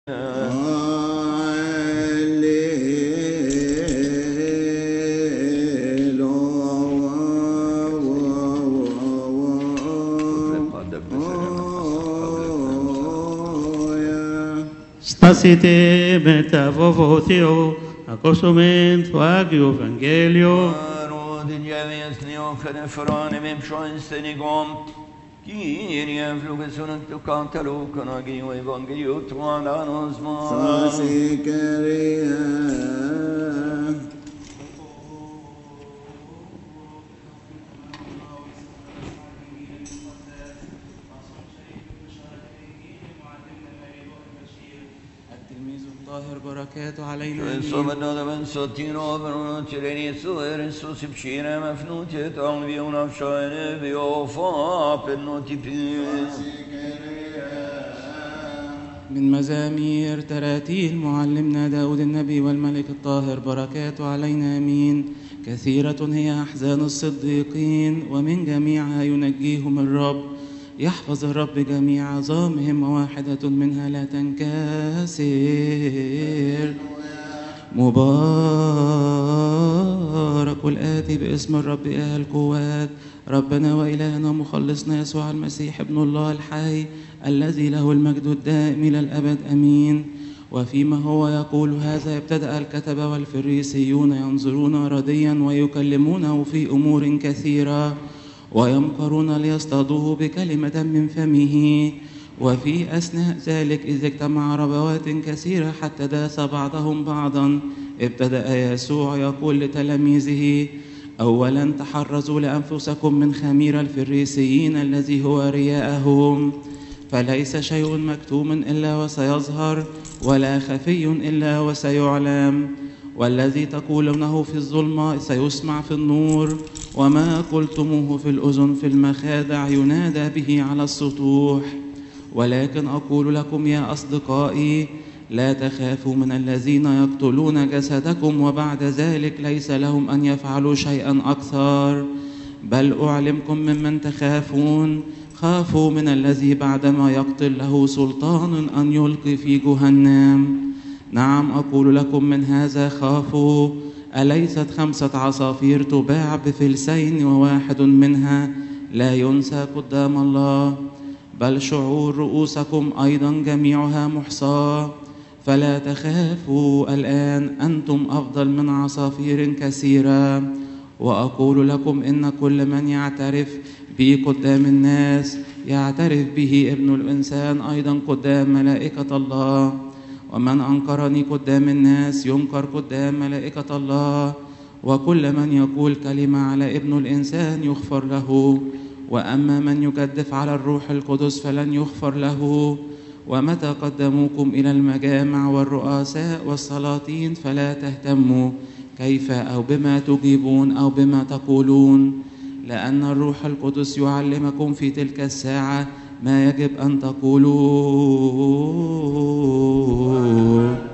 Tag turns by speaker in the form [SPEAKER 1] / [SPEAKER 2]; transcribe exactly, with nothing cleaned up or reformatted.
[SPEAKER 1] Stasite metavovothio, acosument vagio evangelio.
[SPEAKER 2] Rodin javies neocane forane mem schoinstenigom. Kyrie flugesunt tu cantalo canagio evangelio tuananos ma.
[SPEAKER 3] Sasikeria.
[SPEAKER 4] بركاته علينا
[SPEAKER 2] insomma da ben sottino per un cereni su er su si pshire mafnute tang vi una shine vi ofa per noti
[SPEAKER 4] من مزامير تراتيل معلمنا داود النبي والملك الطاهر بركاته علينا آمين. كثيرة هي أحزان الصديقين ومن جميعها ينجيهم الرب. يحفظ الرب جميع عظامهم وواحدة منها لا تنكسر. مبارك الآتي باسم الرب إله القوات ربنا وإلهنا مخلصنا يسوع المسيح ابن الله الحي الذي له المجد الدائم إلى الأبد أمين. وفيما هو يقول هذا ابتدأ الكتبة والفريسيون ينظرون رديا ويكلمونه في أمور كثيرة ويمكرون ليصطادوه بكلمة من فمه. وفي أثناء ذلك إذ اجتمع ربوات كثيرة حتى داس بعضهم بعضا ابتدأ يسوع يقول لتلاميذه أولا تحرزوا لأنفسكم من خمير الفريسيين الذي هو رياءهم. فليس شيء مكتوم إلا وسيظهر ولا خفي إلا وسيعلم. والذي تقولونه في الظلمة سيسمع في النور وما قلتموه في الأذن في المخادع ينادى به على السطوح. ولكن أقول لكم يا أصدقائي لا تخافوا من الذين يقتلون جسدكم وبعد ذلك ليس لهم أن يفعلوا شيئا أكثر. بل أعلمكم ممن تخافون خافوا من الذي بعدما يقتل له سلطان أن يلقي في جهنم. نعم أقول لكم من هذا خافوا. أليست خمسة عصافير تباع بفلسين وواحد منها لا ينسى قدام الله؟ بل شعور رؤوسكم أيضا جميعها محصاة. فلا تخافوا الآن أنتم أفضل من عصافير كثيرة. وأقول لكم إن كل من يعترف بي قدام الناس يعترف به ابن الإنسان أيضا قدام ملائكة الله. ومن أنكرني قدام الناس ينكر قدام ملائكة الله. وكل من يقول كلمة على ابن الإنسان يغفر له. وأما من يجدف على الروح القدس فلن يغفر له. ومتى قدموكم إلى المجامع والرؤساء والسلاطين فلا تهتموا كيف أو بما تجيبون أو بما تقولون، لأن الروح القدس يعلمكم في تلك الساعة ما يجب أن تقولوا.